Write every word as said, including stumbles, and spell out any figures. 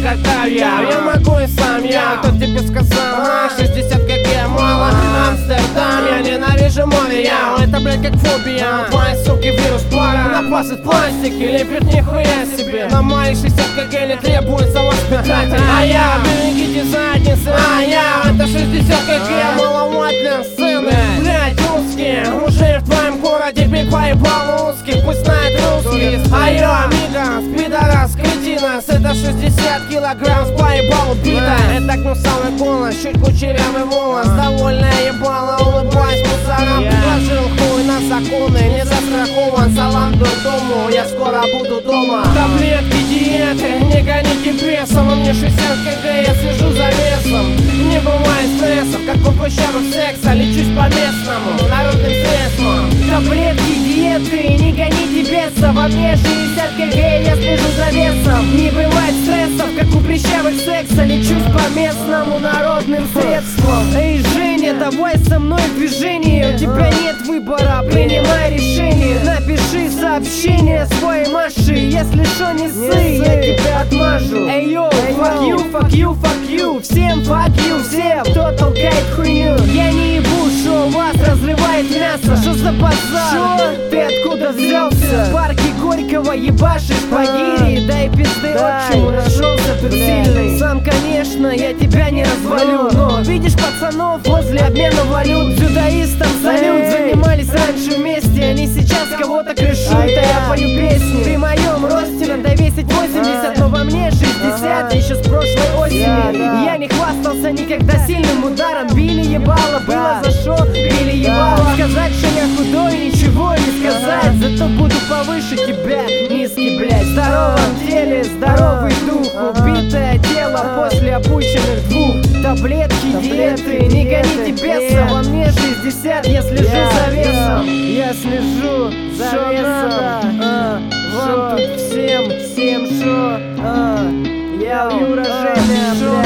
как я. Я могу и сам я. Кто тебе сказал? А, шестьдесят кг мало. Амстердам, я ненавижу море. Я, это, блядь, как фобия. Твои суки вирус пара. Напас из пластики, лепит нихуя себе. На мои шестьдесят кг не требуется воспитатель. А я, берегите задницы. А я, это шестьдесят кг маловат для сцены. Блядь, русские, уже в твоем городе биг поебал узких. Пусть знает русский. А я, амигос, пидорас, кретинос. Это шестьдесят килограмм с поебал бита. Это гнусавый голос, чуть кучерявый волос. Довольная ебала, улыбаясь мусорам. Положил хуй на законы, не застрахован. Салам дому, я скоро буду дома. Таблетки, диеты, не гоните прессом. А мне шестьдесят кг, я слежу за весом. Не бывает стрессов, как у прыщавых секса. Лечусь по местному, народным средствам. Таблетки, диеты, не гоните бесов. Во мне шестьдесят кг, я слежу за весом. Не бывает стрессов, как у прыщавых секса. Лечусь по местному народным средствам. Эй, Женя, давай со мной в движении. У тебя нет выбора, принимай решение. Напиши сообщение своей Маше. Если шо, не ссы, я тебя отмажу. Эй, йоу, fuck you, fuck you, fuck you. Всем fuck you, всем, кто толкает хуйню. Я не ебу, шо вас разрывает мясо. Шо за базар? Шо? Ты откуда взялся? В парке Горького ебашишь по гире. Дай пизды отчиму, нашелся тут сильный. Сам, конечно, я тебя не развалю. Но видишь пацанов возле обмена валют. Дзюдоистам салют, занимались раньше вместе. Они сейчас кого-то крышут, а я пою песни. При моем росте надо весить восемьдесят, но во мне шестьдесят еще с прошлой осени. Я не хвастался никогда сильным ударом. Били ебало, было за шо, били ебало. Сказать, что я худой, ничего не сказать. Зато буду повыше тебя, низкий, блядь. В здоровом теле, здоровый дух. Убитое тело после опущенных двух. Таблетки, диеты, не гоните беса. Во мне шестьдесят, я слежу за весом. Я слежу за весом. Вам тут всем, всем шо. Я Юра, Женя,